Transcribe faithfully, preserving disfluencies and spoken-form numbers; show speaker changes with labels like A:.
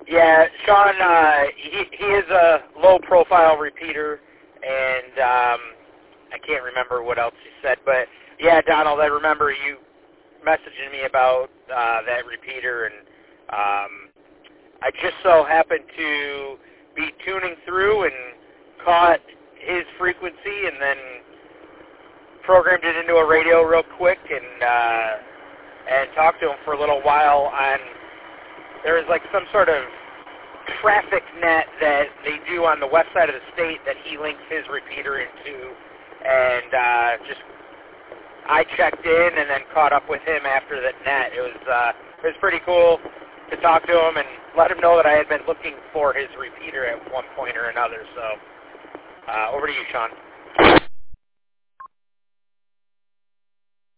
A: Yeah, Sean, uh, he, he is a low-profile repeater, and um, I can't remember what else he said, but yeah, Donald, I remember you messaging me about uh, that repeater, and um, I just so happened to be tuning through and caught his frequency, and then programmed it into a radio real quick, and uh, and talked to him for a little while on. There was like some sort of traffic net that they do on the west side of the state that he links his repeater into, and uh, just I checked in and then caught up with him after that net. It was uh, it was pretty cool to talk to him and let him know that I had been looking for his repeater at one point or another. So uh, over to you, Sean.